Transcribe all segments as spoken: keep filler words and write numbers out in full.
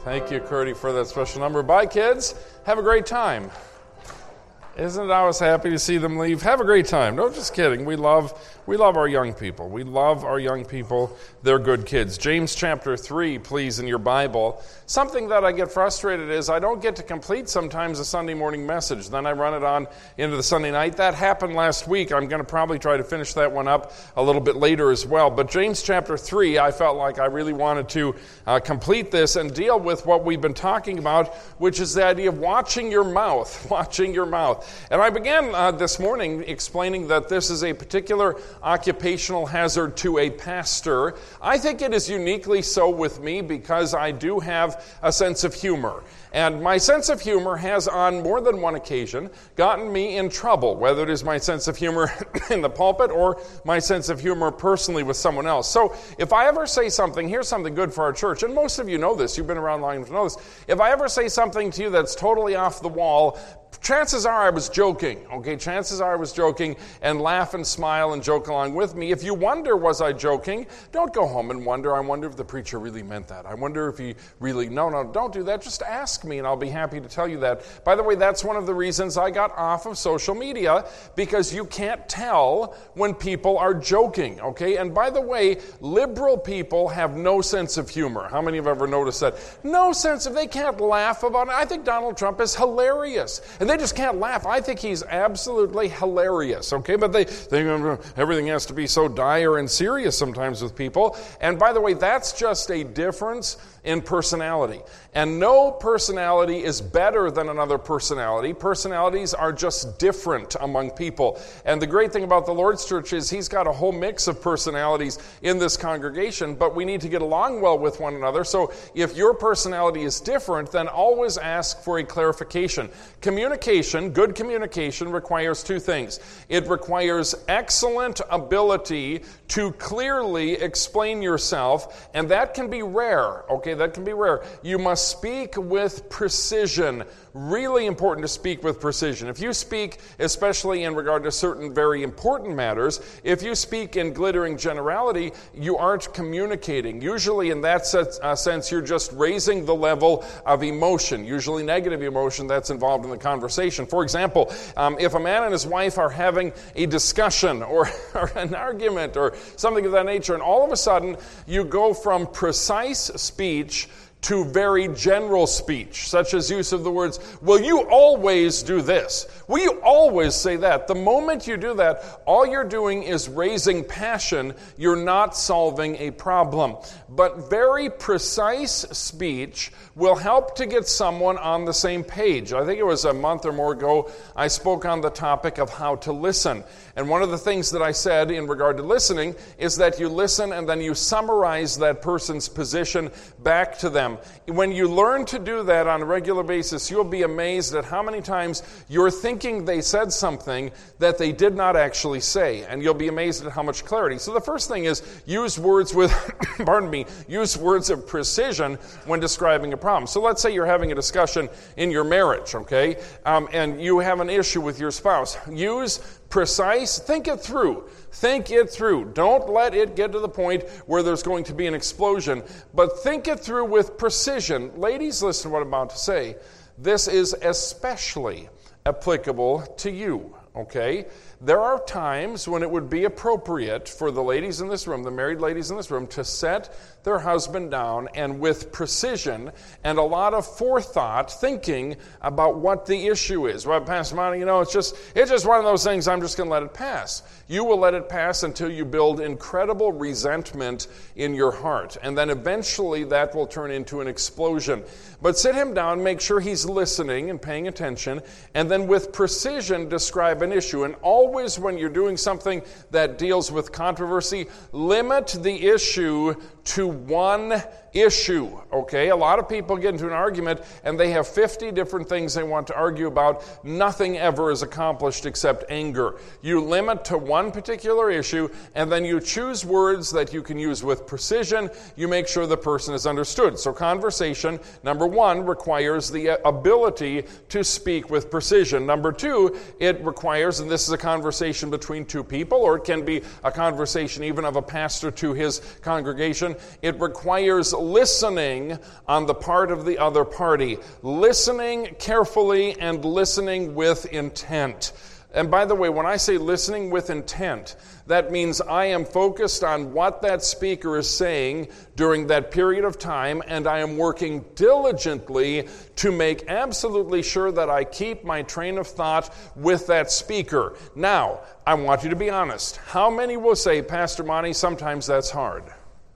Thank you, Curdy, for that special number. Bye, kids. Have a great time. Isn't it always happy to see them leave? Have a great time. No, just kidding. We love we love our young people. We love our young people. They're good kids. James chapter three, please, in your Bible. Something that I get frustrated is I don't get to complete sometimes a Sunday morning message. Then I run it on into the Sunday night. That happened last week. I'm going to probably try to finish that one up a little bit later as well. But James chapter three, I felt like I really wanted to uh, complete this and deal with what we've been talking about, which is the idea of watching your mouth, watching your mouth. And I began uh, this morning explaining that this is a particular occupational hazard to a pastor. I think it is uniquely so with me because I do have a sense of humor. And my sense of humor has on more than one occasion gotten me in trouble, whether it is my sense of humor in the pulpit or my sense of humor personally with someone else. So if I ever say something, here's something good for our church, and most of you know this, you've been around long enough to know this. If I ever say something to you that's totally off the wall, chances are I was joking, okay? Chances are I was joking, and laugh and smile and joke along with me. If you wonder, was I joking? Don't go home and wonder, I wonder if the preacher really meant that. I wonder if he really, no, no, don't do that. Just ask me, and I'll be happy to tell you that. By the way, that's one of the reasons I got off of social media, because you can't tell when people are joking, okay? And by the way, liberal people have no sense of humor. How many have ever noticed that? No sense of, they can't laugh about it. I think Donald Trump is hilarious. And they just can't laugh. I think he's absolutely hilarious, okay? But they think everything has to be so dire and serious sometimes with people. And by the way, that's just a difference in personality. And no personality is better than another personality. Personalities are just different among people. And the great thing about the Lord's Church is He's got a whole mix of personalities in this congregation, but we need to get along well with one another. So if your personality is different, then always ask for a clarification. Communication, good communication, requires two things. It requires excellent ability to clearly explain yourself, and that can be rare, okay? That can be rare. You must speak with precision. Really important to speak with precision. If you speak, especially in regard to certain very important matters, if you speak in glittering generality, you aren't communicating. Usually in that sense, you're just raising the level of emotion, usually negative emotion that's involved in the conversation. For example, um, if a man and his wife are having a discussion or, or an argument or something of that nature, and all of a sudden you go from precise speech to very general speech, such as use of the words, well, you always do this. Well, you always say that. The moment you do that, all you're doing is raising passion. You're not solving a problem. But very precise speech will help to get someone on the same page. I think it was a month or more ago, I spoke on the topic of how to listen. And one of the things that I said in regard to listening is that you listen and then you summarize that person's position back to them. When you learn to do that on a regular basis, you'll be amazed at how many times you're thinking they said something that they did not actually say, and you'll be amazed at how much clarity. So the first thing is use words with, pardon me, use words of precision when describing a problem. So let's say you're having a discussion in your marriage, okay, um, and you have an issue with your spouse. Use precise, think it through. Think it through. Don't let it get to the point where there's going to be an explosion, but think it through with precision. Ladies, listen to what I'm about to say. This is especially applicable to you, okay? There are times when it would be appropriate for the ladies in this room, the married ladies in this room, to set their husband down and with precision and a lot of forethought thinking about what the issue is. Well, Pastor Monty, you know, it's just it's just one of those things, I'm just going to let it pass. You will let it pass until you build incredible resentment in your heart. And then eventually that will turn into an explosion. But sit him down, make sure he's listening and paying attention, and then with precision describe an issue. And always when you're doing something that deals with controversy, limit the issue to one issue, okay? A lot of people get into an argument and they have fifty different things they want to argue about. Nothing ever is accomplished except anger. You limit to one particular issue and then you choose words that you can use with precision. You make sure the person is understood. So conversation, number one, requires the ability to speak with precision. Number two, it requires, and this is a conversation conversation between two people, or it can be a conversation even of a pastor to his congregation. It requires listening on the part of the other party, listening carefully and listening with intent. And by the way, when I say listening with intent, that means I am focused on what that speaker is saying during that period of time, and I am working diligently to make absolutely sure that I keep my train of thought with that speaker. Now, I want you to be honest. How many will say, Pastor Monty, sometimes that's hard?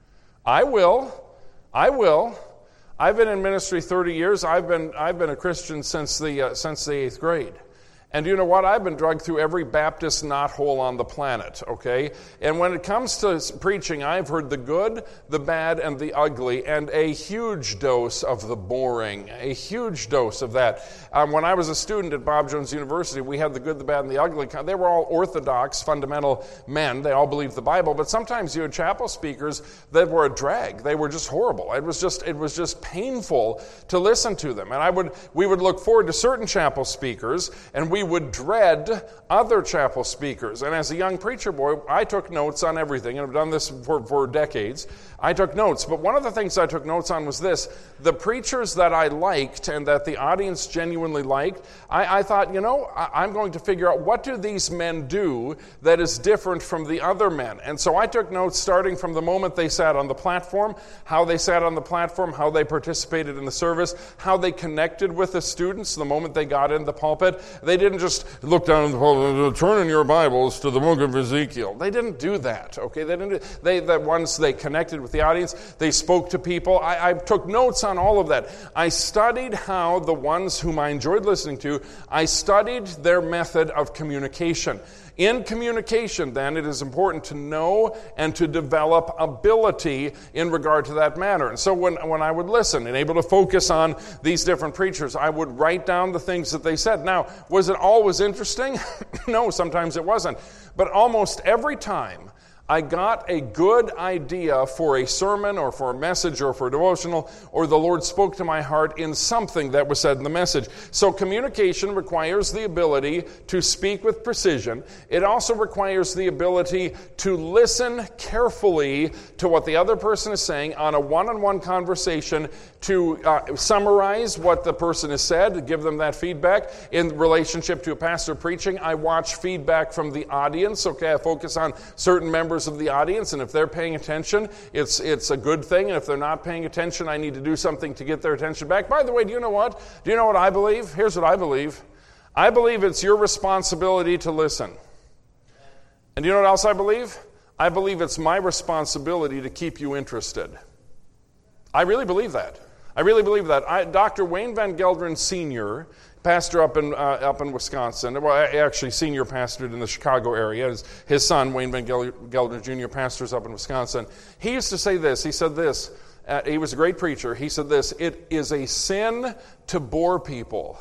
I will. I will. I've been in ministry thirty years. I've been I've been a Christian since the uh, since the eighth grade. And you know what? I've been drugged through every Baptist knothole on the planet, okay? And when it comes to preaching, I've heard the good, the bad, and the ugly, and a huge dose of the boring, a huge dose of that. Um, when I was a student at Bob Jones University, we had the good, the bad, and the ugly. They were all orthodox, fundamental men. They all believed the Bible, but sometimes you had chapel speakers that were a drag. They were just horrible. It was just, it was just painful to listen to them. And I would, we would look forward to certain chapel speakers, and we We would dread other chapel speakers. And as a young preacher boy, I took notes on everything, and I've done this for, for decades. I took notes, but one of the things I took notes on was this. The preachers that I liked and that the audience genuinely liked, I, I thought, you know, I, I'm going to figure out what do these men do that is different from the other men. And so I took notes starting from the moment they sat on the platform, how they sat on the platform, how they participated in the service, how they connected with the students the moment they got in the pulpit. They didn't just look down in the pulpit, turn in your Bibles to the book of Ezekiel. They didn't do that, okay? They didn't. They that once they connected with the audience, they spoke to people. I, I took notes on all of that. I studied how the ones whom I enjoyed listening to, I studied their method of communication. In communication, then, it is important to know and to develop ability in regard to that matter. And so when, when I would listen and able to focus on these different preachers, I would write down the things that they said. Now, was it always interesting? No, sometimes it wasn't. But almost every time, I got a good idea for a sermon or for a message or for a devotional, or the Lord spoke to my heart in something that was said in the message. So communication requires the ability to speak with precision. It also requires the ability to listen carefully to what the other person is saying on a one-on-one conversation, to uh, summarize what the person has said, give them that feedback. In relationship to a pastor preaching, I watch feedback from the audience. Okay, I focus on certain members of the audience, and if they're paying attention, it's it's a good thing, and if they're not paying attention, I need to do something to get their attention back. By the way, do you know what? Do you know what I believe? Here's what I believe. I believe it's your responsibility to listen. And do you know what else I believe? I believe it's my responsibility to keep you interested. I really believe that. I really believe that. I, Doctor Wayne Van Gelderen Senior, pastor up in uh, up in Wisconsin, well, actually senior pastored in the Chicago area. His, his son, Wayne Van Gelderen Junior, pastors up in Wisconsin. He used to say this. He said this. Uh, he was a great preacher. He said this: "It is a sin to bore people."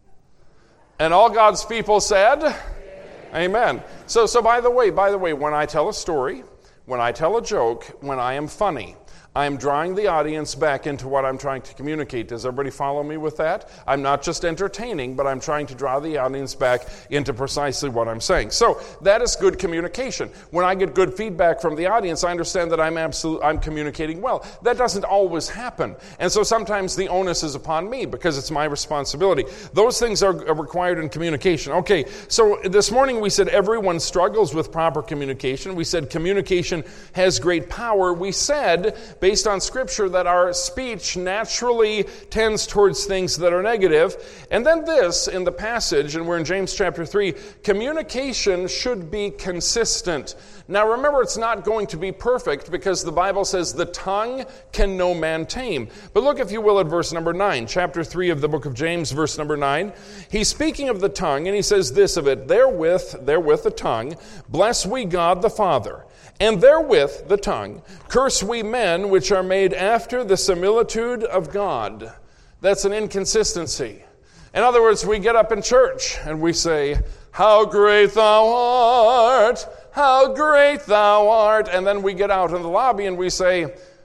And all God's people said, Amen. Amen. So, so by the way, by the way, when I tell a story, when I tell a joke, when I am funny, I'm drawing the audience back into what I'm trying to communicate. Does everybody follow me with that? I'm not just entertaining, but I'm trying to draw the audience back into precisely what I'm saying. So that is good communication. When I get good feedback from the audience, I understand that I'm absolute, I'm communicating well. That doesn't always happen. And so sometimes the onus is upon me because it's my responsibility. Those things are required in communication. Okay, so this morning we said everyone struggles with proper communication. We said communication has great power. We said, based on Scripture, that our speech naturally tends towards things that are negative. And then this, in the passage, and we're in James chapter three, communication should be consistent. Now remember, it's not going to be perfect because the Bible says the tongue can no man tame. But look, if you will, at verse number nine, chapter three of the book of James, verse number nine. He's speaking of the tongue, and he says this of it: Therewith, therewith the tongue, bless we God the Father. And therewith, the tongue, curse we men which are made after the similitude of God. That's an inconsistency. In other words, we get up in church and we say, how great thou art, how great thou art. And then we get out in the lobby and we say,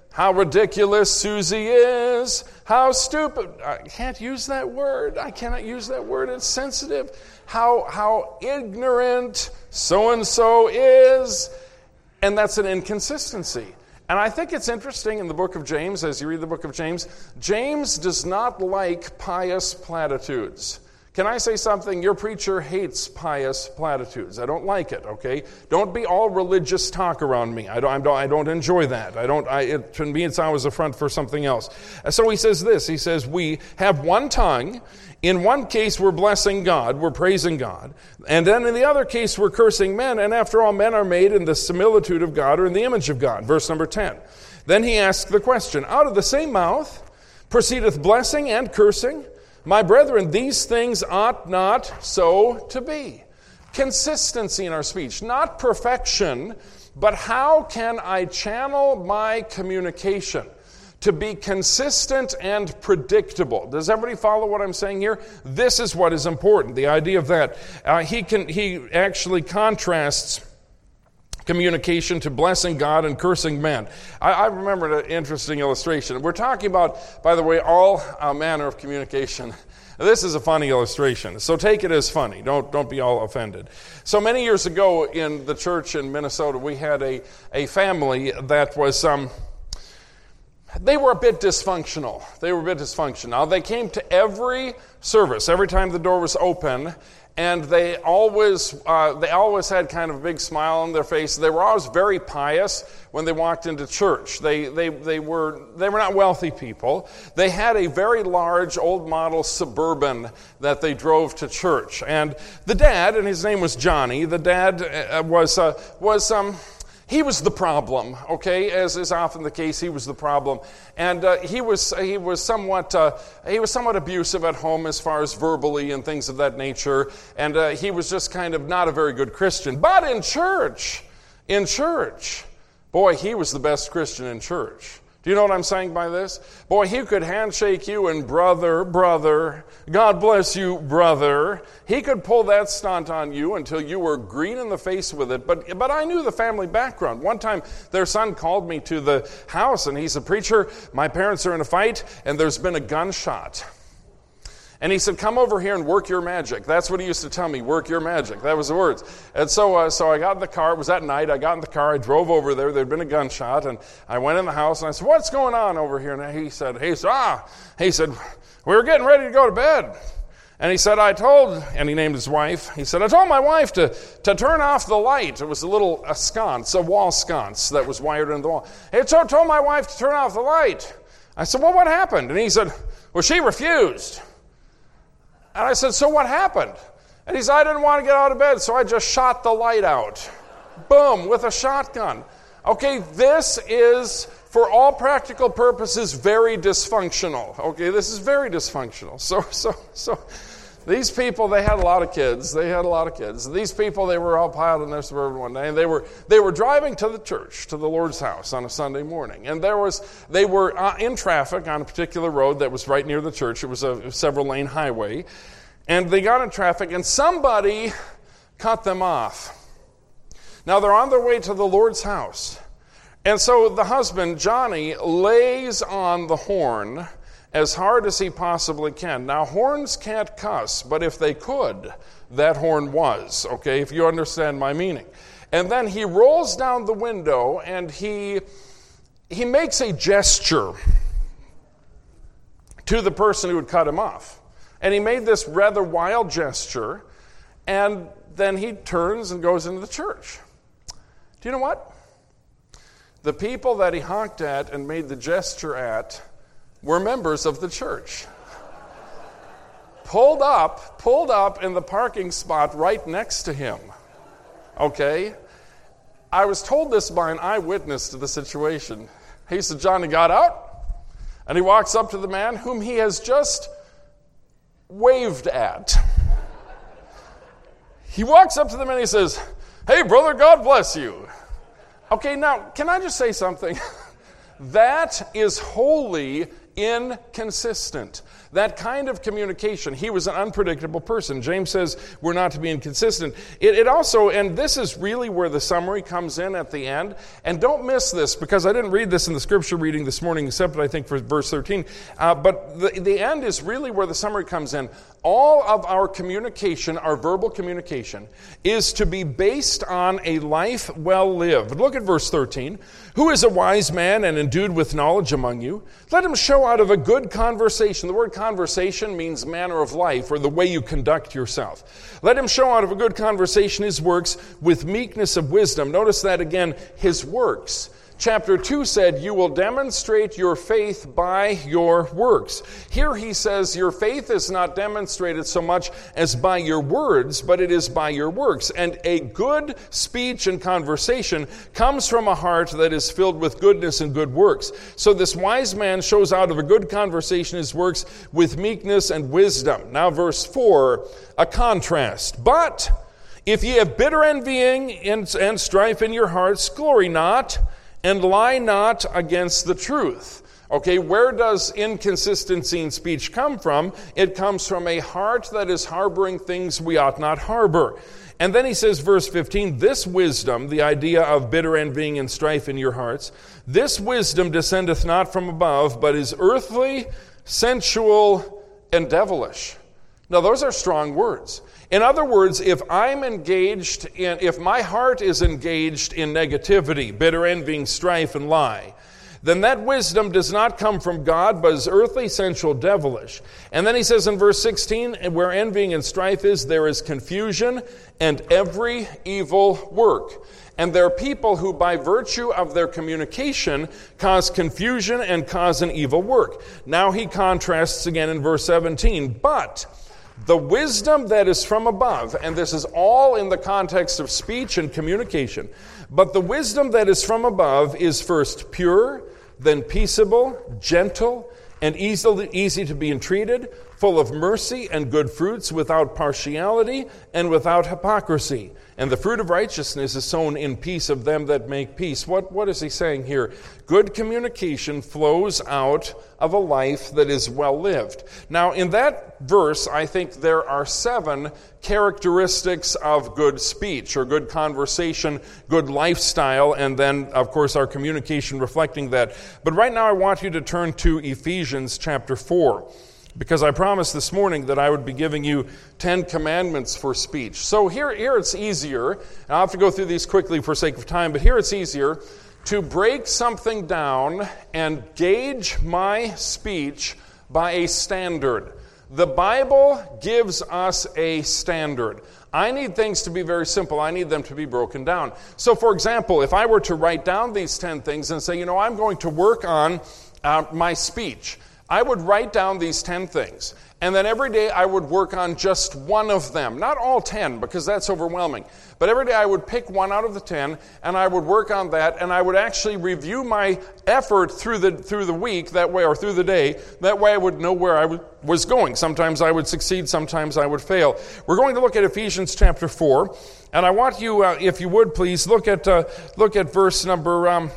how ridiculous Susie is, how stupid. I can't use that word. I cannot use that word. It's sensitive. How, how ignorant so-and-so is. And that's an inconsistency. And I think it's interesting in the book of James, as you read the book of James, James does not like pious platitudes. Can I say something? Your preacher hates pious platitudes. I don't like it, okay? Don't be all religious talk around me. I don't, I don't, I don't enjoy that. I don't. I, it, to me, it's always a front for something else. So he says this. He says, we have one tongue. In one case, we're blessing God. We're praising God. And then in the other case, we're cursing men. And after all, men are made in the similitude of God or in the image of God. Verse number ten. Then he asks the question, out of the same mouth proceedeth blessing and cursing. My brethren, these things ought not so to be. Consistency in our speech, not perfection, but how can I channel my communication to be consistent and predictable? Does everybody follow what I'm saying here? This is what is important, the idea of that. Uh, he can he actually contrasts communication to blessing God and cursing men. I, I remembered an interesting illustration. We're talking about, by the way, all uh, manner of communication. This is a funny illustration, so take it as funny. Don't don't be all offended. So many years ago in the church in Minnesota, we had a, a family that was, um, they were a bit dysfunctional. They were a bit dysfunctional. Now, they came to every service, every time the door was open, and they always uh, they always had kind of a big smile on their face. They were always very pious when they walked into church. They they they were they were not wealthy people. They had a very large old model Suburban that they drove to church. And the dad, and his name was Johnny. The dad uh, was uh, was um. He was the problem, okay? As is often the case, he was the problem, and uh, he was he was somewhat uh, he was somewhat abusive at home as far as verbally and things of that nature, and uh, he was just kind of not a very good Christian. But in church, in church, boy, he was the best Christian in church. Do you know what I'm saying by this? Boy, he could handshake you and brother, brother, God bless you, brother. He could pull that stunt on you until you were green in the face with it. But but I knew the family background. One time, their son called me to the house, and he said, "Preacher, my parents are in a fight, and there's been a gunshot." And he said, "Come over here and work your magic." That's what he used to tell me, work your magic. That was the words. And so uh, so I got in the car. It was that night. I got in the car. I drove over there. There'd been a gunshot. And I went in the house, and I said, "What's going on over here?" And he said, he said, ah, he said, "We were getting ready to go to bed." And he said, I told, and he named his wife, he said, "I told my wife to, to turn off the light." It was a little a sconce, a wall sconce that was wired into the wall. He told, told my wife to turn off the light. I said, "Well, what happened?" And he said, "Well, she refused." And I said, "So what happened?" And he said, "I didn't want to get out of bed, so I just shot the light out." Boom, with a shotgun. Okay, this is, for all practical purposes, very dysfunctional. Okay, this is very dysfunctional. So, so, so, these people, they had a lot of kids. They had a lot of kids. These people, they were all piled in their Suburban one day, and they were they were driving to the church, to the Lord's house on a Sunday morning. And there was they were uh, in traffic on a particular road that was right near the church. It was a several-lane highway. And they got in traffic, and somebody cut them off. Now, they're on their way to the Lord's house. And so the husband, Johnny, lays on the horn as hard as he possibly can. Now, horns can't cuss, but if they could, that horn was, okay, if you understand my meaning. And then he rolls down the window, and he he makes a gesture to the person who had cut him off. And he made this rather wild gesture, and then he turns and goes into the church. Do you know what? The people that he honked at and made the gesture at were members of the church. Pulled up, pulled up in the parking spot right next to him. Okay? I was told this by an eyewitness to the situation. He said, Johnny got out, and he walks up to the man whom he has just waved at. He walks up to the man and he says, "Hey, brother, God bless you." Okay, now, can I just say something? That is wholly inconsistent. That kind of communication, he was an unpredictable person. James says we're not to be inconsistent. It, it also, and this is really where the summary comes in at the end, and don't miss this, because I didn't read this in the scripture reading this morning, except I think for verse thirteen, uh, but the, the end is really where the summary comes in. All of our communication, our verbal communication, is to be based on a life well lived. Look at verse thirteen. Who is a wise man and endued with knowledge among you? Let him show out of a good conversation. The word conversation means manner of life, or the way you conduct yourself. Let him show out of a good conversation his works with meekness of wisdom. Notice that again, his works. Chapter two said, you will demonstrate your faith by your works. Here he says, your faith is not demonstrated so much as by your words, but it is by your works. And a good speech and conversation comes from a heart that is filled with goodness and good works. So this wise man shows out of a good conversation his works with meekness and wisdom. Now verse four, a contrast. But if ye have bitter envying and, and strife in your hearts, glory not, and lie not against the truth. Okay, where does inconsistency in speech come from? It comes from a heart that is harboring things we ought not harbor. And then he says, verse fifteen, this wisdom, the idea of bitter envying and strife in your hearts, this wisdom descendeth not from above, but is earthly, sensual, and devilish. Now, those are strong words. In other words, if I'm engaged in, if my heart is engaged in negativity, bitter envying, strife, and lie, then that wisdom does not come from God, but is earthly, sensual, devilish. And then he says in verse sixteen, where envying and strife is, there is confusion and every evil work. And there are people who, by virtue of their communication, cause confusion and cause an evil work. Now he contrasts again in verse seventeen, but the wisdom that is from above, and this is all in the context of speech and communication, but the wisdom that is from above is first pure, then peaceable, gentle, and easily, easy to be entreated, full of mercy and good fruits, without partiality and without hypocrisy. And the fruit of righteousness is sown in peace of them that make peace. What, what is he saying here? Good communication flows out of a life that is well lived. Now, in that verse, I think there are seven characteristics of good speech or good conversation, good lifestyle, and then, of course, our communication reflecting that. But right now, I want you to turn to Ephesians chapter four. Because I promised this morning that I would be giving you ten commandments for speech. So here, here it's easier, and I'll have to go through these quickly for sake of time, but here it's easier to break something down and gauge my speech by a standard. The Bible gives us a standard. I need things to be very simple. I need them to be broken down. So, for example, if I were to write down these ten things and say, you know, I'm going to work on uh, my speech, I would write down these ten things, and then every day I would work on just one of them. Not all ten, because that's overwhelming. But every day I would pick one out of the ten, and I would work on that, and I would actually review my effort through the through the week that way, or through the day. That way I would know where I w- was going. Sometimes I would succeed, sometimes I would fail. We're going to look at Ephesians chapter four, and I want you, uh, if you would please, look at uh, look at verse number, um,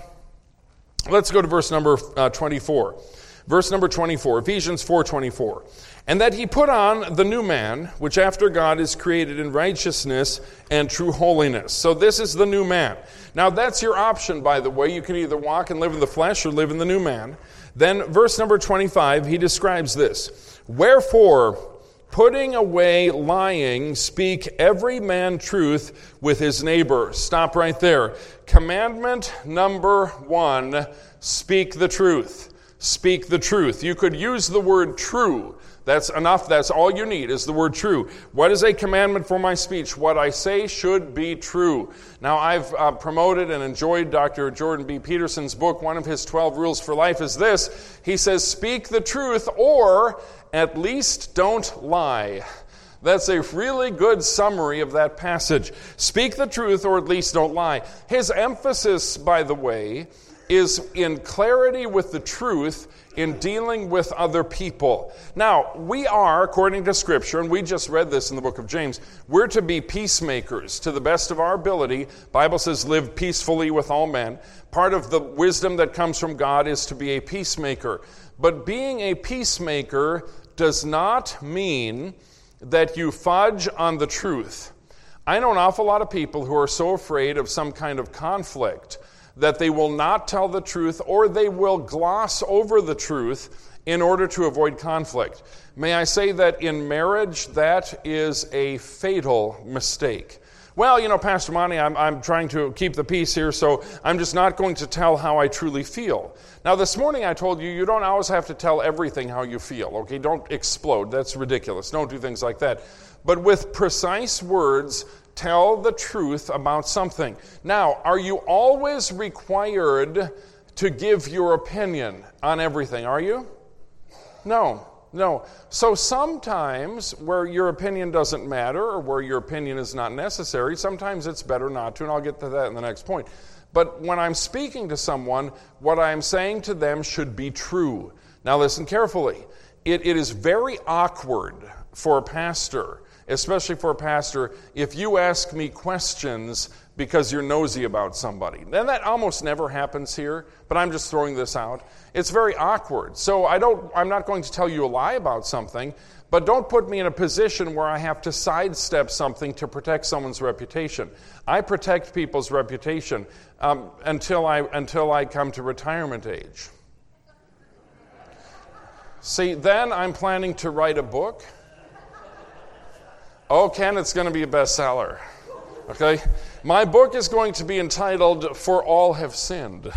let's go to verse number uh, twenty-four. Verse number twenty-four, Ephesians four twenty-four. And that he put on the new man, which after God is created in righteousness and true holiness. So this is the new man. Now that's your option, by the way. You can either walk and live in the flesh or live in the new man. Then verse number twenty-five, he describes this. Wherefore, putting away lying, speak every man truth with his neighbor. Stop right there. Commandment number one, speak the truth. Speak the truth. You could use the word true. That's enough. That's all you need is the word true. What is a commandment for my speech? What I say should be true. Now, I've uh, promoted and enjoyed Doctor Jordan B. Peterson's book. One of his twelve rules for life is this. He says, speak the truth, or at least don't lie. That's a really good summary of that passage. Speak the truth, or at least don't lie. His emphasis, by the way, is in clarity with the truth in dealing with other people. Now, we are, according to Scripture, and we just read this in the book of James, we're to be peacemakers to the best of our ability. Bible says, live peacefully with all men. Part of the wisdom that comes from God is to be a peacemaker. But being a peacemaker does not mean that you fudge on the truth. I know an awful lot of people who are so afraid of some kind of conflict that they will not tell the truth, or they will gloss over the truth in order to avoid conflict. May I say that in marriage, that is a fatal mistake. Well, you know, Pastor Monty, I'm, I'm trying to keep the peace here, so I'm just not going to tell how I truly feel. Now, this morning I told you, you don't always have to tell everything how you feel, okay? Don't explode. That's ridiculous. Don't do things like that. But with precise words, tell the truth about something. Now, are you always required to give your opinion on everything? Are you? No, no. So sometimes where your opinion doesn't matter or where your opinion is not necessary, sometimes it's better not to, and I'll get to that in the next point. But when I'm speaking to someone, what I'm saying to them should be true. Now listen carefully. It, it is very awkward for a pastor, especially for a pastor, if you ask me questions because you're nosy about somebody. And that almost never happens here, but I'm just throwing this out. It's very awkward. So I don't, I'm not going to tell you a lie about something, but don't put me in a position where I have to sidestep something to protect someone's reputation. I protect people's reputation um, until I until I come to retirement age. See, then I'm planning to write a book. Oh, Ken, it's going to be a bestseller. Okay? My book is going to be entitled, For All Have Sinned.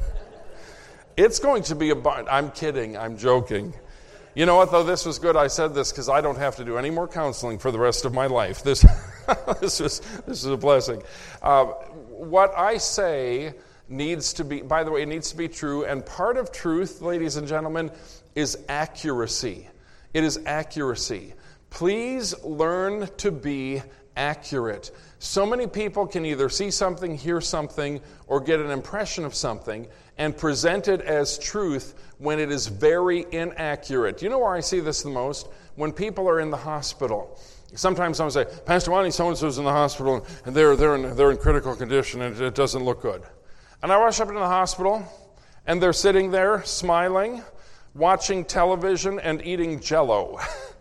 It's going to be a... I'm kidding. I'm joking. You know what, though? This was good. I said this because I don't have to do any more counseling for the rest of my life. This, this, is, this is a blessing. Uh, what I say needs to be... By the way, it needs to be true. And part of truth, ladies and gentlemen, is accuracy. It is accuracy. Please learn to be accurate. So many people can either see something, hear something, or get an impression of something and present it as truth when it is very inaccurate. You know where I see this the most? When people are in the hospital. Sometimes someone will say, Pastor Monty, so-and-so's in the hospital, and they're, they're, in, they're in critical condition, and it doesn't look good. And I rush up into the hospital, and they're sitting there smiling, watching television, and eating Jell-O.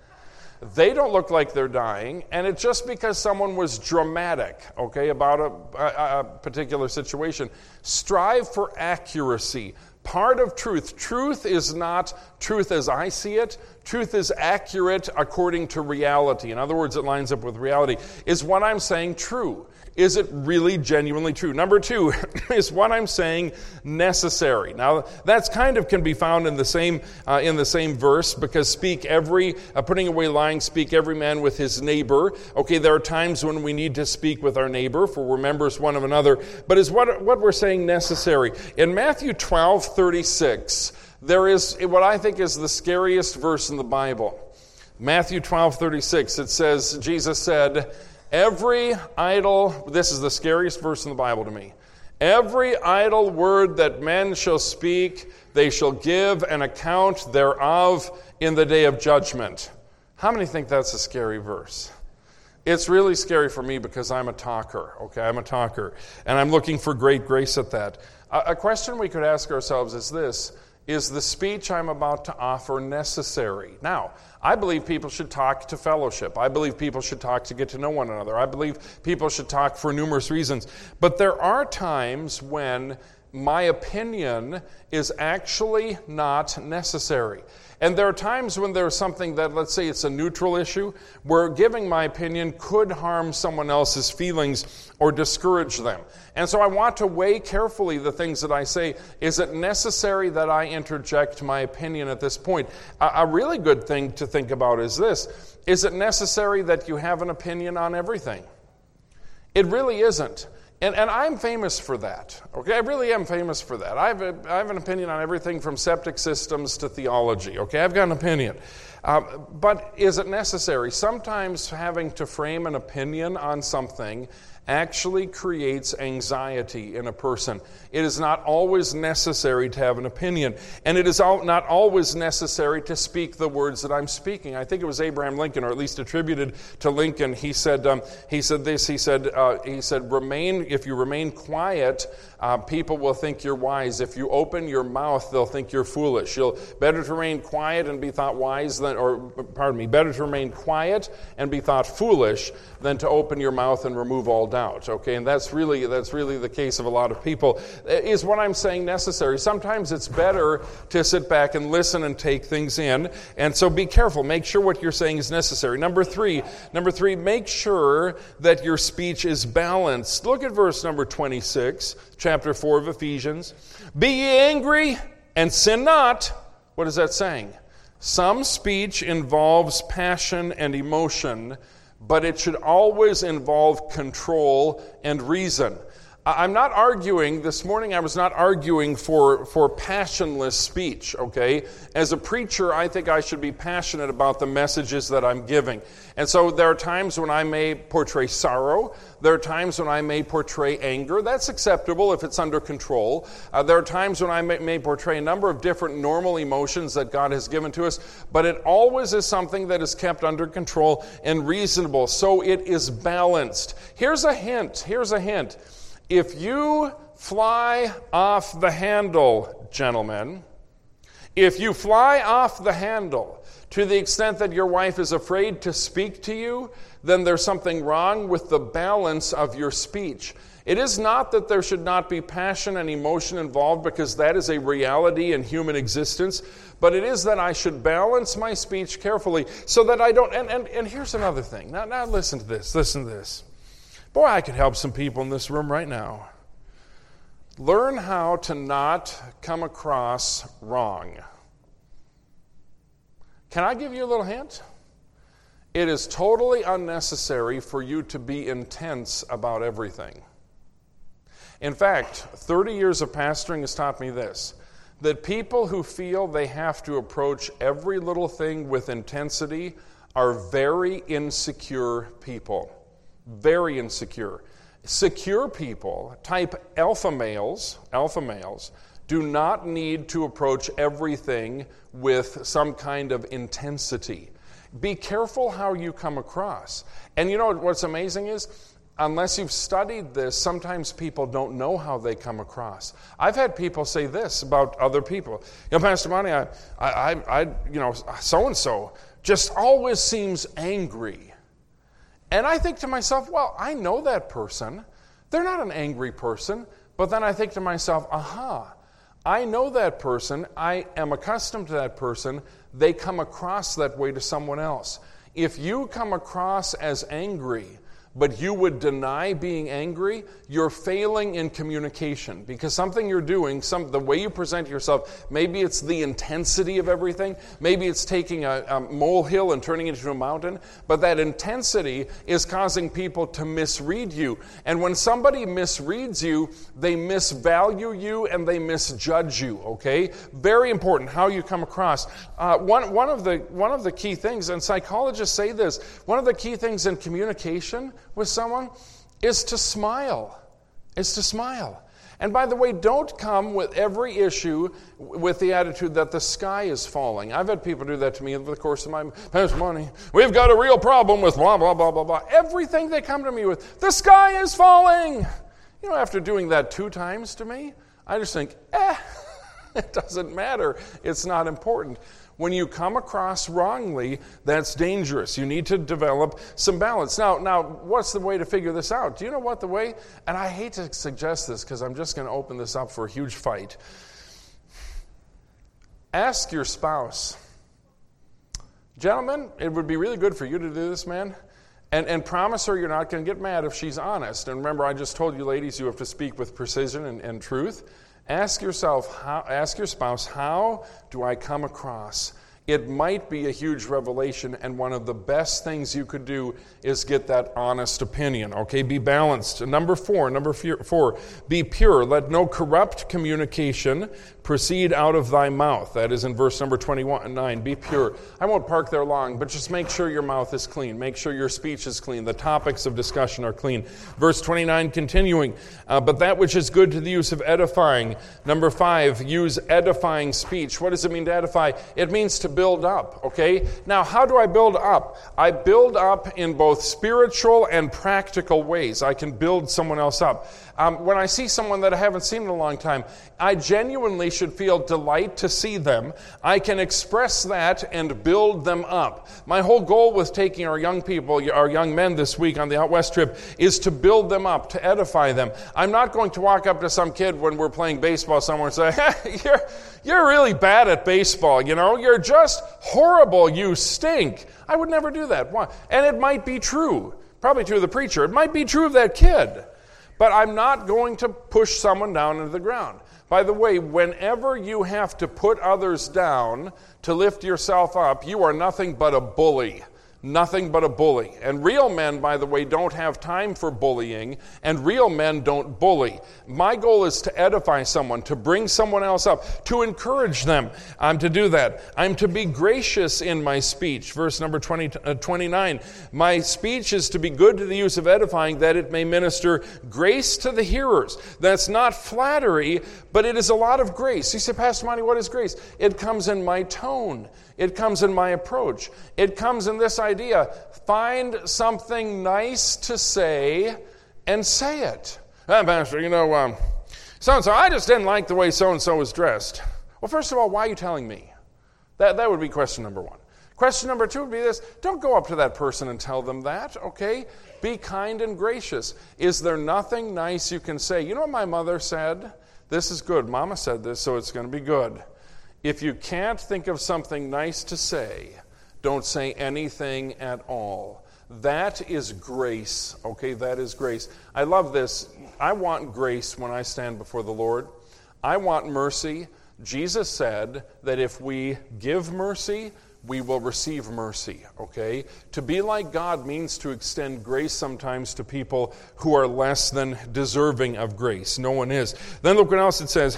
They don't look like they're dying, and it's just because someone was dramatic, okay, about a, a, a particular situation. Strive for accuracy. Part of truth. Truth is not truth as I see it. Truth is accurate according to reality. In other words, it lines up with reality. Is what I'm saying true? Is it really genuinely true? Number two, is what I'm saying necessary? Now, that's kind of can be found in the same uh, in the same verse, because speak every, uh, putting away lying, speak every man with his neighbor. Okay, there are times when we need to speak with our neighbor, for we're members one of another. But is what, what we're saying necessary? In Matthew twelve thirty-six, there is what I think is the scariest verse in the Bible. Matthew twelve thirty-six, it says, Jesus said, every idle, this is the scariest verse in the Bible to me. Every idle word that men shall speak, they shall give an account thereof in the day of judgment. How many think that's a scary verse? It's really scary for me because I'm a talker, okay? I'm a talker, and I'm looking for great grace at that. A, a question we could ask ourselves is this: is the speech I'm about to offer necessary? Now, I believe people should talk to fellowship. I believe people should talk to get to know one another. I believe people should talk for numerous reasons. But there are times when my opinion is actually not necessary. And there are times when there's something that, let's say it's a neutral issue, where giving my opinion could harm someone else's feelings or discourage them. And so I want to weigh carefully the things that I say. Is it necessary that I interject my opinion at this point? A, a really good thing to think about is this: is it necessary that you have an opinion on everything? It really isn't. And, and I'm famous for that, okay? I really am famous for that. I have, a, I have an opinion on everything from septic systems to theology, okay? I've got an opinion. Uh, but is it necessary? Sometimes having to frame an opinion on something actually creates anxiety in a person. It is not always necessary to have an opinion, and it is not always necessary to speak the words that I'm speaking. I think it was Abraham Lincoln, or at least attributed to Lincoln. He said, um, he said this. He said, uh, he said, "Remain. If you remain quiet, uh, people will think you're wise. If you open your mouth, they'll think you're foolish. You'll better to remain quiet and be thought wise than, or pardon me, better to remain quiet and be thought foolish than to open your mouth and remove all doubt." Okay, and that's really that's really the case of a lot of people. Is what I'm saying necessary? Sometimes it's better to sit back and listen and take things in, and so be careful. Make sure what you're saying is necessary. Number three, number three, make sure that your speech is balanced. Look at verse number twenty-six, chapter four of Ephesians. "Be ye angry and sin not." What is that saying? Some speech involves passion and emotion, but it should always involve control and reason. I'm not arguing, this morning I was not arguing for, for passionless speech, okay? As a preacher, I think I should be passionate about the messages that I'm giving. And so there are times when I may portray sorrow. There are times when I may portray anger. That's acceptable if it's under control. Uh, there are times when I may, may portray a number of different normal emotions that God has given to us, but it always is something that is kept under control and reasonable, so it is balanced. Here's a hint, here's a hint. If you fly off the handle, gentlemen, if you fly off the handle to the extent that your wife is afraid to speak to you, then there's something wrong with the balance of your speech. It is not that there should not be passion and emotion involved, because that is a reality in human existence, but it is that I should balance my speech carefully so that I don't, and, and, and here's another thing. Now, now listen to this, listen to this. Boy, I could help some people in this room right now. Learn how to not come across wrong. Can I give you a little hint? It is totally unnecessary for you to be intense about everything. In fact, thirty years of pastoring has taught me this, that people who feel they have to approach every little thing with intensity are very insecure people. Very insecure. Secure people, type alpha males, alpha males, do not need to approach everything with some kind of intensity. Be careful how you come across. And you know what's amazing is, unless you've studied this, sometimes people don't know how they come across. I've had people say this about other people. You know, Pastor Monty, I, I, I, you know, so-and-so just always seems angry. And I think to myself, well, I know that person. They're not an angry person. But then I think to myself, aha, I know that person. I am accustomed to that person. They come across that way to someone else. If you come across as angry, but you would deny being angry, you're failing in communication, because something you're doing, some the way you present yourself, maybe it's the intensity of everything, maybe it's taking a, a molehill and turning it into a mountain, but that intensity is causing people to misread you. And when somebody misreads you, they misvalue you and they misjudge you, okay? Very important how you come across. Uh, one, one, of the, one of the key things, and psychologists say this, one of the key things in communication with someone is to smile. Is to smile. And by the way, don't come with every issue with the attitude that the sky is falling. I've had people do that to me over the course of my past money. We've got a real problem with blah, blah, blah, blah, blah. Everything they come to me with, the sky is falling. You know, after doing that two times to me, I just think, eh, it doesn't matter. It's not important. When you come across wrongly, that's dangerous. You need to develop some balance. Now, now, what's the way to figure this out? Do you know what the way? And I hate to suggest this because I'm just going to open this up for a huge fight. Ask your spouse. Gentlemen, it would be really good for you to do this, man. And, and promise her you're not going to get mad if she's honest. And remember, I just told you, ladies, you have to speak with precision and, and truth. Ask yourself, how, ask your spouse, how do I come across? It might be a huge revelation, and one of the best things you could do is get that honest opinion, okay? Be balanced. Number four, number four, be pure. Let no corrupt communication proceed out of thy mouth. That is in verse number twenty-one and nine. Be pure. I won't park there long, but just make sure your mouth is clean. Make sure your speech is clean. The topics of discussion are clean. Verse twenty-nine, continuing, uh, but that which is good to the use of edifying. Number five, use edifying speech. What does it mean to edify? It means to build up, okay? Now, how do I build up? I build up in both spiritual and practical ways. I can build someone else up. Um, when I see someone that I haven't seen in a long time, I genuinely should feel delight to see them. I can express that and build them up. My whole goal with taking our young people, our young men this week on the Out West trip, is to build them up, to edify them. I'm not going to walk up to some kid when we're playing baseball somewhere and say, hey, you're, you're really bad at baseball, you know? You're just horrible, you stink. I would never do that. Why? And it might be true. Probably true of the preacher. It might be true of that kid. But I'm not going to push someone down into the ground. By the way, whenever you have to put others down to lift yourself up, you are nothing but a bully. Nothing but a bully. And real men, by the way, don't have time for bullying, and real men don't bully. My goal is to edify someone, to bring someone else up, to encourage them. I'm to do that. I'm to be gracious in my speech. Verse number twenty, uh, twenty-nine. My speech is to be good to the use of edifying, that it may minister grace to the hearers. That's not flattery, but it is a lot of grace. You say, Pastor Monty, what is grace? It comes in my tone. It comes in my approach. It comes in this idea. Find something nice to say and say it. Hey, Pastor, you know, um, so-and-so, I just didn't like the way so-and-so was dressed. Well, first of all, why are you telling me? That, that would be question number one. Question number two would be this. Don't go up to that person and tell them that, okay? Be kind and gracious. Is there nothing nice you can say? You know what my mother said? This is good. Mama said this, so it's going to be good. If you can't think of something nice to say, don't say anything at all. That is grace, okay? That is grace. I love this. I want grace when I stand before the Lord. I want mercy. Jesus said that if we give mercy, we will receive mercy, okay? To be like God means to extend grace sometimes to people who are less than deserving of grace. No one is. Then look what else it says.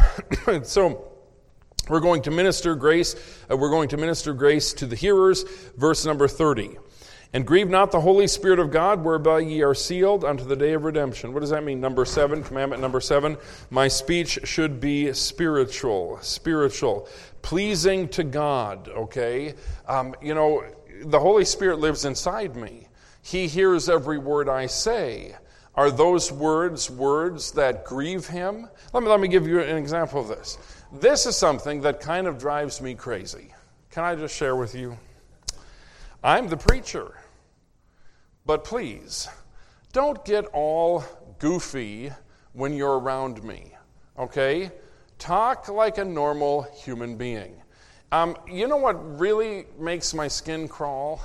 So, We're going to minister grace. Uh, we're going to minister grace to the hearers. Verse number thirty. And grieve not the Holy Spirit of God, whereby ye are sealed unto the day of redemption. What does that mean? Number seven, commandment number seven. My speech should be spiritual, spiritual, pleasing to God, okay? Um, you know, the Holy Spirit lives inside me. He hears every word I say. Are those words words that grieve Him? Let me, let me give you an example of this. This is something that kind of drives me crazy. Can I just share with you? I'm the preacher. But please, don't get all goofy when you're around me, okay? Talk like a normal human being. Um, you know what really makes my skin crawl?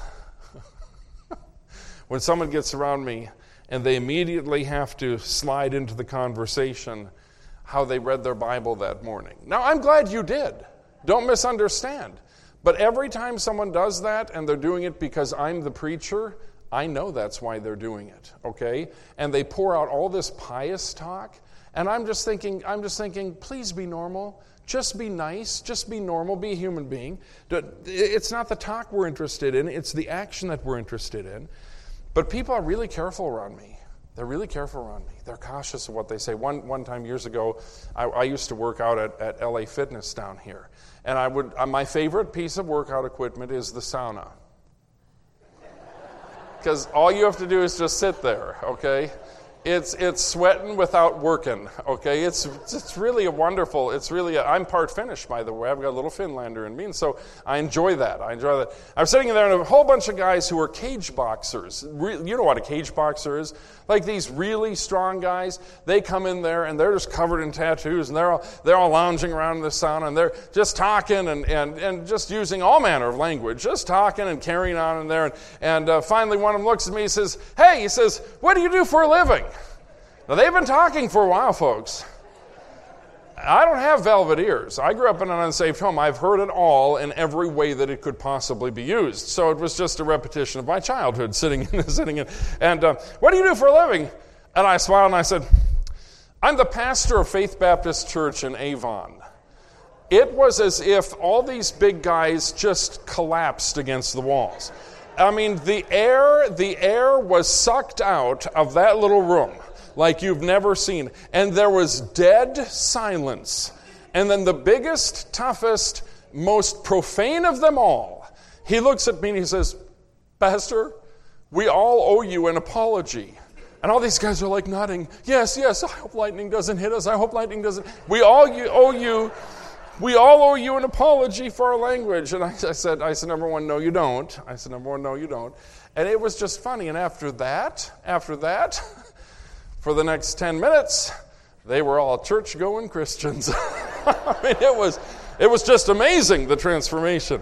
When someone gets around me and they immediately have to slide into the conversation how they read their Bible that morning. Now, I'm glad you did. Don't misunderstand. But every time someone does that and they're doing it because I'm the preacher, I know that's why they're doing it, okay? And they pour out all this pious talk, and I'm just thinking, I'm just thinking, please be normal. Just be nice. Just be normal. Be a human being. It's not the talk we're interested in. It's the action that we're interested in. But people are really careful around me. They're really careful around me. They're cautious of what they say. One one time years ago, I, I used to work out at, at L A Fitness down here. And I would uh, my favorite piece of workout equipment is the sauna. Because all you have to do is just sit there, okay? It's it's sweating without working, okay? It's it's really a wonderful, it's really, a, I'm part Finnish, by the way. I've got a little Finlander in me, and so I enjoy that. I enjoy that. I was sitting there, and a whole bunch of guys who are cage boxers. Re, you know what a cage boxer is? Like these really strong guys, they come in there, and they're just covered in tattoos, and they're all, they're all lounging around in the sauna, and they're just talking and, and, and just using all manner of language, just talking and carrying on in there. And, and uh, finally, one of them looks at me and says, hey, he says, what do you do for a living? Now, they've been talking for a while, folks. I don't have velvet ears. I grew up in an unsaved home. I've heard it all in every way that it could possibly be used. So it was just a repetition of my childhood, sitting in, sitting in. And uh, what do you do for a living? And I smiled and I said, I'm the pastor of Faith Baptist Church in Avon. It was as if all these big guys just collapsed against the walls. I mean, the air, the air was sucked out of that little room like you've never seen. And there was dead silence. And then the biggest, toughest, most profane of them all, he looks at me and he says, Pastor, we all owe you an apology. And all these guys are like nodding. Yes, yes, I hope lightning doesn't hit us. I hope lightning doesn't. We all you, owe you, we all owe you an apology for our language. And I, I said, I said, number one, no, you don't. I said, number one, no, you don't. And it was just funny. And after that, after that, for the next ten minutes, they were all church-going Christians. I mean, it was, it was just amazing, the transformation.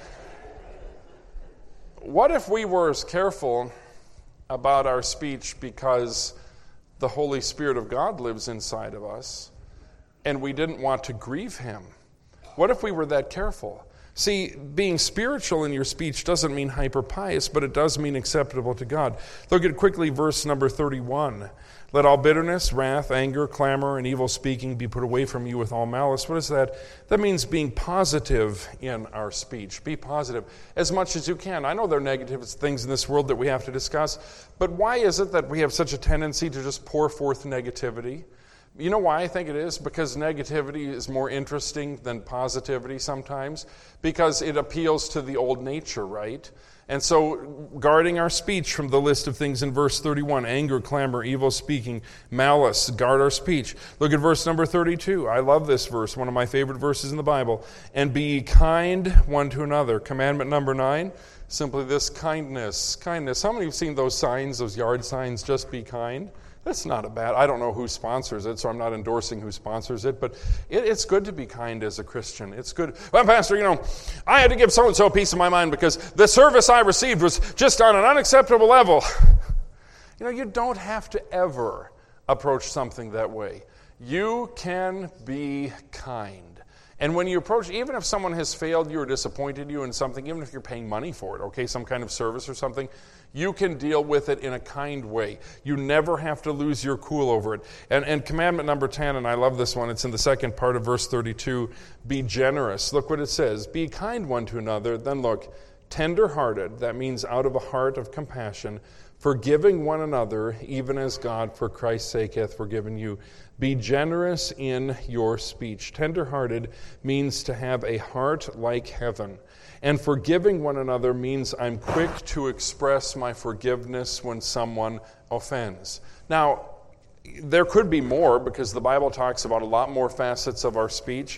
What if we were as careful about our speech because the Holy Spirit of God lives inside of us and we didn't want to grieve Him? What if we were that careful? See, being spiritual in your speech doesn't mean hyper-pious, but it does mean acceptable to God. Look at quickly verse number thirty-one. Let all bitterness, wrath, anger, clamor, and evil speaking be put away from you with all malice. What is that? That means being positive in our speech. Be positive as much as you can. I know there are negative things in this world that we have to discuss, but why is it that we have such a tendency to just pour forth negativity? You know why I think it is? Because negativity is more interesting than positivity sometimes, because it appeals to the old nature, right? And so guarding our speech from the list of things in verse thirty-one, anger, clamor, evil speaking, malice, guard our speech. Look at verse number thirty-two. I love this verse, one of my favorite verses in the Bible. And be ye kind one to another. Commandment number nine, simply this, kindness. Kindness. How many have seen those signs, those yard signs, just be kind? That's not a bad, I don't know who sponsors it, so I'm not endorsing who sponsors it, but it, it's good to be kind as a Christian. It's good. Well, Pastor, you know, I had to give so-and-so a piece of my mind because the service I received was just on an unacceptable level. You know, you don't have to ever approach something that way. You can be kind. And when you approach, even if someone has failed you or disappointed you in something, even if you're paying money for it, okay, some kind of service or something, you can deal with it in a kind way. You never have to lose your cool over it. And, and commandment number ten, and I love this one, it's in the second part of verse thirty-two, be generous. Look what it says, be kind one to another. Then look, tender-hearted, that means out of a heart of compassion, forgiving one another, even as God for Christ's sake hath forgiven you. Be generous in your speech. Tender-hearted means to have a heart like heaven. And forgiving one another means I'm quick to express my forgiveness when someone offends. Now, there could be more because the Bible talks about a lot more facets of our speech.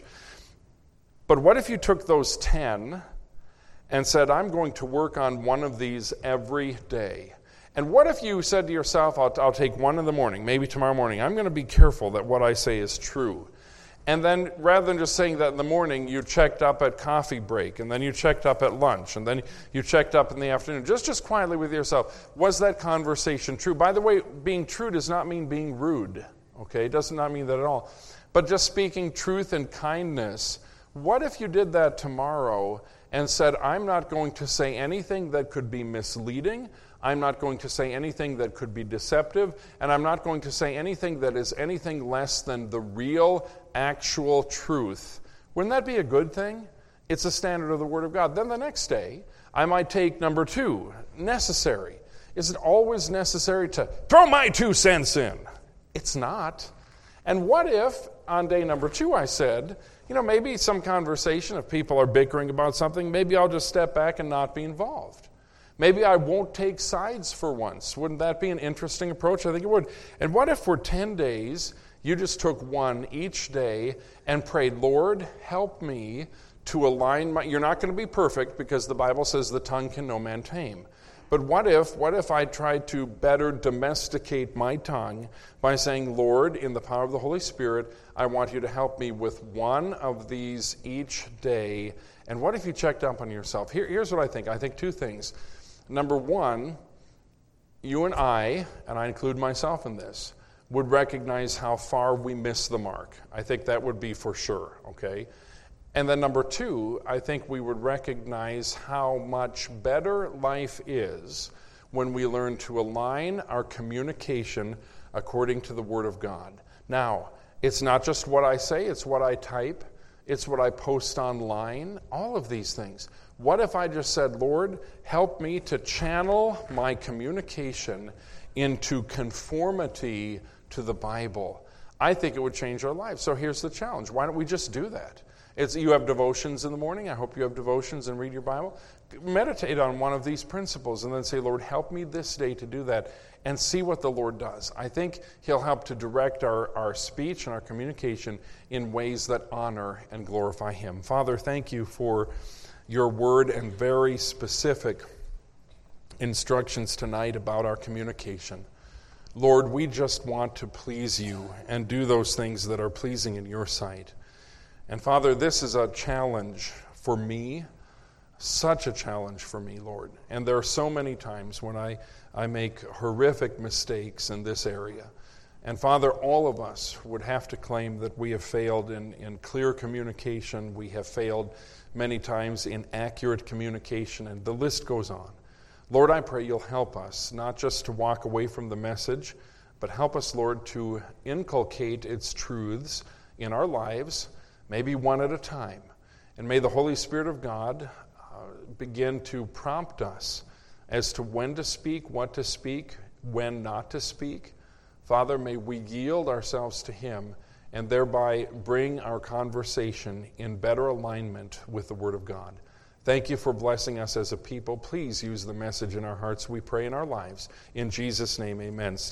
But what if you took those ten and said, I'm going to work on one of these every day? And what if you said to yourself, I'll, I'll take one in the morning, maybe tomorrow morning. I'm going to be careful that what I say is true. And then rather than just saying that in the morning, you checked up at coffee break, and then you checked up at lunch, and then you checked up in the afternoon, just, just quietly with yourself. Was that conversation true? By the way, being true does not mean being rude, okay? It does not mean that at all. But just speaking truth and kindness. What if you did that tomorrow and said, I'm not going to say anything that could be misleading, I'm not going to say anything that could be deceptive, and I'm not going to say anything that is anything less than the real, actual truth. Wouldn't that be a good thing? It's a standard of the Word of God. Then the next day, I might take number two, necessary. Is it always necessary to throw my two cents in? It's not. And what if on day number two I said, you know, maybe some conversation, if people are bickering about something, maybe I'll just step back and not be involved. Maybe I won't take sides for once. Wouldn't that be an interesting approach? I think it would. And what if for ten days you just took one each day and prayed, Lord, help me to align my... You're not going to be perfect because the Bible says the tongue can no man tame. But what if, what if I tried to better domesticate my tongue by saying, Lord, in the power of the Holy Spirit, I want you to help me with one of these each day. And what if you checked up on yourself? Here, here's what I think. I think two things. Number one, you and I, and I include myself in this, would recognize how far we miss the mark. I think that would be for sure, okay? And then number two, I think we would recognize how much better life is when we learn to align our communication according to the Word of God. Now, it's not just what I say, it's what I type, it's what I post online, all of these things. What if I just said, Lord, help me to channel my communication into conformity to the Bible? I think it would change our lives. So here's the challenge. Why don't we just do that? It's, you have devotions in the morning. I hope you have devotions and read your Bible. Meditate on one of these principles and then say, Lord, help me this day to do that, and see what the Lord does. I think He'll help to direct our, our speech and our communication in ways that honor and glorify Him. Father, thank you for your word and very specific instructions tonight about our communication. Lord, we just want to please you and do those things that are pleasing in your sight. And Father, this is a challenge for me, such a challenge for me, Lord. And there are so many times when I, I make horrific mistakes in this area. And Father, all of us would have to claim that we have failed in, in clear communication. We have failed many times in accurate communication, and the list goes on. Lord, I pray you'll help us, not just to walk away from the message, but help us, Lord, to inculcate its truths in our lives, maybe one at a time. And may the Holy Spirit of God uh, begin to prompt us as to when to speak, what to speak, when not to speak. Father, may we yield ourselves to Him and thereby bring our conversation in better alignment with the Word of God. Thank you for blessing us as a people. Please use the message in our hearts, we pray, in our lives. In Jesus' name, amen.